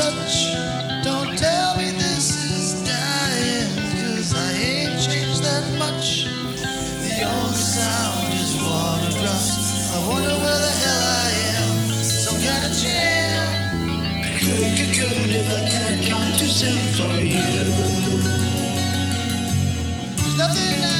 touch. Don't tell me this is dying, 'cause I ain't changed that much. The only sound is water drops. I wonder where the hell I am. Some kind of jam. Cocoon if I can't come to sing for you. There's nothing I